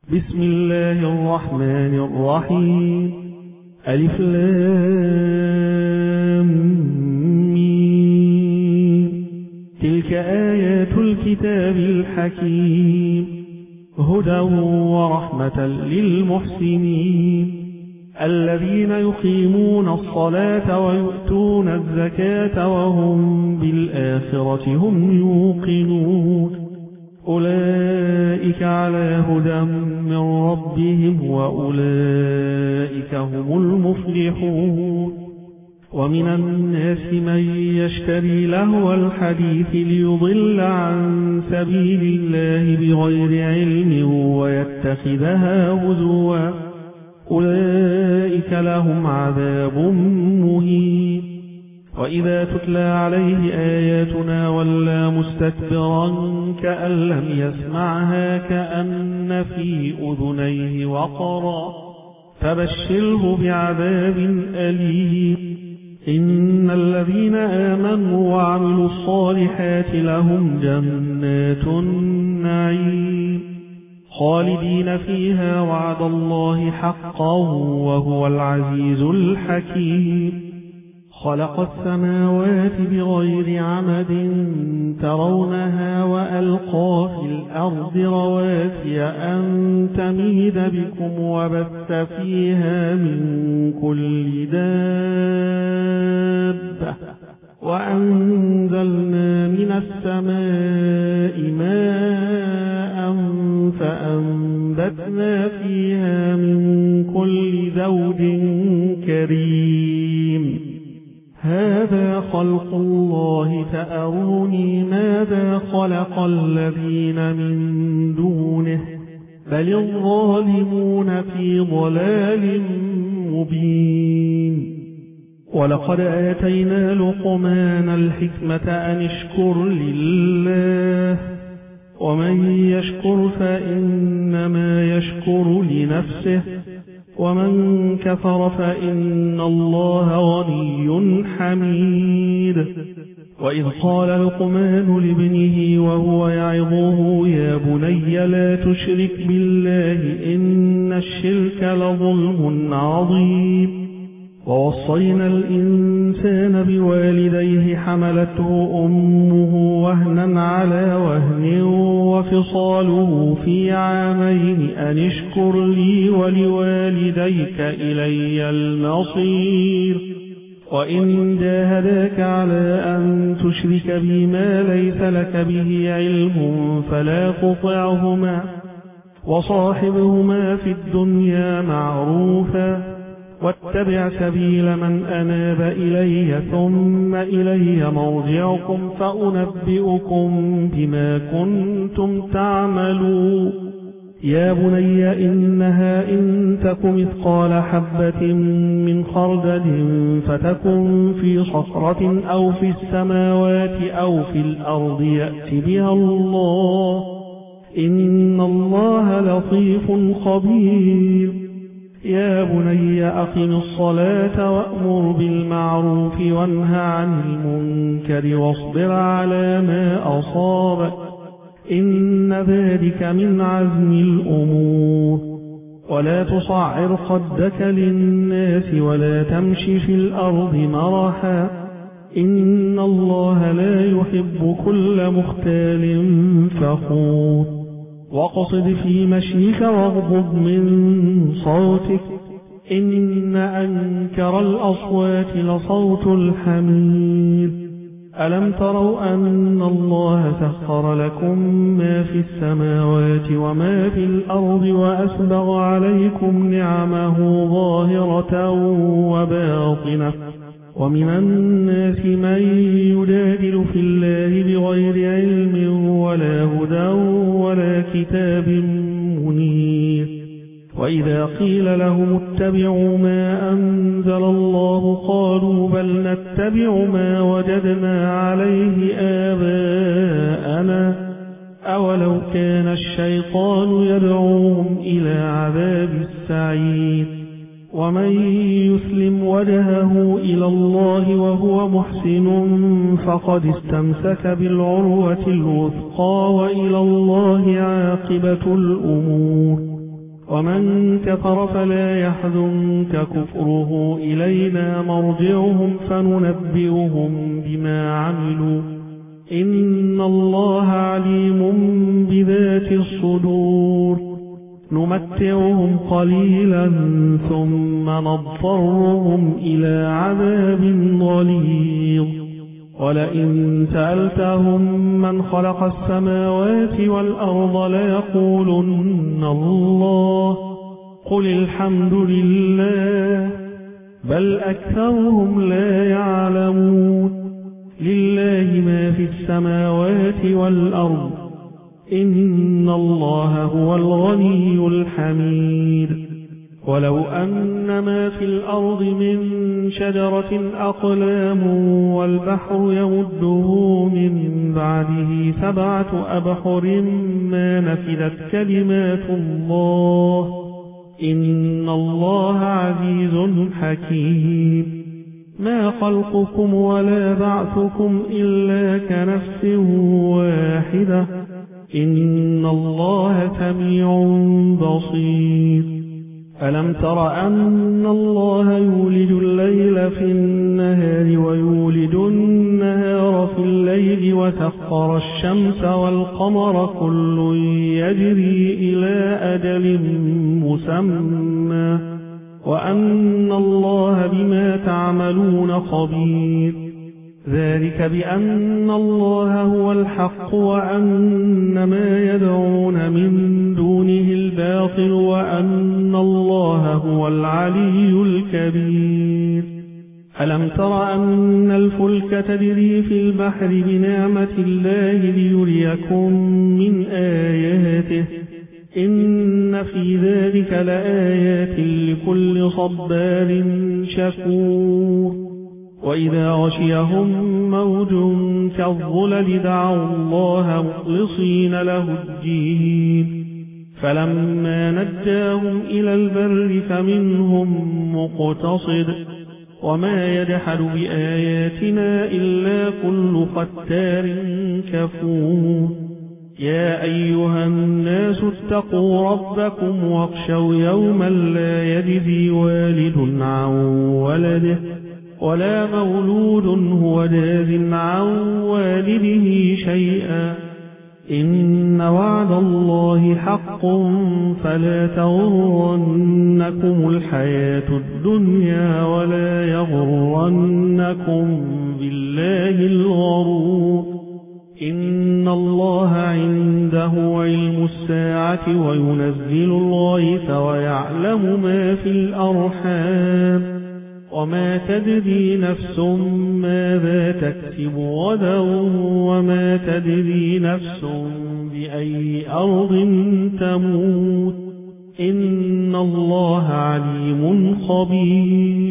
بسم الله الرحمن الرحيم. ألف لام ميم. تلك آيات الكتاب الحكيم، هدى ورحمة للمحسنين الذين يقيمون الصلاة ويؤتون الزكاة وهم بالآخرة هم يوقنون. أولئك على هدى من ربهم وأولئك هم المفلحون. ومن الناس من يشتري لهو الحديث ليضل عن سبيل الله بغير علم ويتخذها هزوا، أولئك لهم عذاب مهين. وإذا تتلى عليه آياتنا ولى مستكبرا كأن لم يسمعها كأن في أذنيه وقرا، فبشره بعذاب أليم. إن الذين آمنوا وعملوا الصالحات لهم جنات النعيم خالدين فيها، وعد الله حقا وهو العزيز الحكيم. خلق السماوات بغير عمد ترونها وألقى في الأرض رواسي أن تميد بكم وبث فيها من كل دابة، وأنزلنا من السماء ماء فأنبتنا فيها من كل زوج كريم. هذا خلق الله فأروني ماذا خلق الذين من دونه، بل الظالمون في ضلال مبين. ولقد آتينا لقمان الحكمة أن اشكر لله، ومن يشكر فإنما يشكر لنفسه، ومن كفر فإن الله غني حميد. وإذ قال لقمان لابنه وهو يعظه يا بني لا تشرك بالله إن الشرك لظلم عظيم. ووصينا الإنسان بوالديه حملته أمه وهنا على وهن وفصاله في عامين أن اشكر لي ولوالديك إلي المصير. وإن جاهداك على أن تشرك بي ما ليس لك به علم فلا تطعهما، وصاحبهما في الدنيا معروفا، واتبع سبيل من أناب إلي ثم إلي مرجعكم فأنبئكم بما كنتم تعملون. يا بني إنها إن تك مثقال حبة من خردل فتكن في صخرة أو في السماوات أو في الأرض يأت بها الله، إن الله لطيف خبير. يا بني أقم الصلاة وأمر بالمعروف وانه عن المنكر واصبر على ما أصابك، إن ذلك من عزم الأمور. ولا تصعر خدك للناس ولا تمشي في الأرض مرحا، إن الله لا يحب كل مختال فخور. واقصد في مشيك واغضض من صوتك، إن أنكر الأصوات لصوت الحمير. ألم تروا أن الله سخر لكم ما في السماوات وما في الأرض وأسبغ عليكم نعمه ظاهرة وباطنة؟ ومن الناس من يجادل في الله بغير علم ولا هدى ولا كتاب منير. وإذا قيل لهم اتبعوا ما أنزل الله قالوا بل نتبع ما وجدنا عليه آباءنا، أولو كان الشيطان يدعوهم إلى عذاب السعير. ومن يسلم وجهه إلى الله وهو محسن فقد استمسك بالعروة الوثقى وإلى الله عاقبة الأمور. ومن كفر فلا يحزنك كفره، إلينا مرجعهم فننبئهم بما عملوا، إن الله عليم بذات الصدور. نمتعهم قليلا ثم نضطرهم إلى عذاب غليظ. ولئن سألتهم من خلق السماوات والأرض ليقولن الله، قل الحمد لله، بل أكثرهم لا يعلمون. لله ما في السماوات والأرض، إن الله هو الغني الحميد. ولو أن ما في الأرض من شجرة أقلام والبحر يمده من بعده 7 أبحر ما نفدت كلمات الله، إن الله عزيز حكيم. ما خلقكم ولا بعثكم إلا كنفس واحدة، إن الله سميع بصير. ألم تر أن الله يولج الليل في النهار ويولج النهار في الليل، وسخر الشمس والقمر كل يجري إلى أجل مسمى، وأن الله بما تعملون خبير. ذلك بأن الله هو الحق وأن ما يدعون من دونه الباطل وأن الله هو العلي الكبير. ألم تر أن الفلك تجري في البحر بنعمة الله ليريكم من آياته، إن في ذلك لآيات لكل صبار شكور. وإذا غشيهم موج كالظلل دعوا الله مخلصين له الدين، فلما نجاهم إلى البر فمنهم مقتصد، وما يجحد بآياتنا إلا كل ختار كفور. يا أيها الناس اتقوا ربكم واخشوا يوما لا يجزي والد عن ولده ولا مولود هو جاز عن والده شيئا، إن وعد الله حق فلا تغرنكم الحياة الدنيا ولا يغرنكم بالله الغرور. إن الله عنده علم الساعة وينزل الغيث ويعلم ما في الأرحام، وما تدري نفس ماذا تكسب غدا وما تدري نفس بأي أرض تموت، إن الله عليم خبير.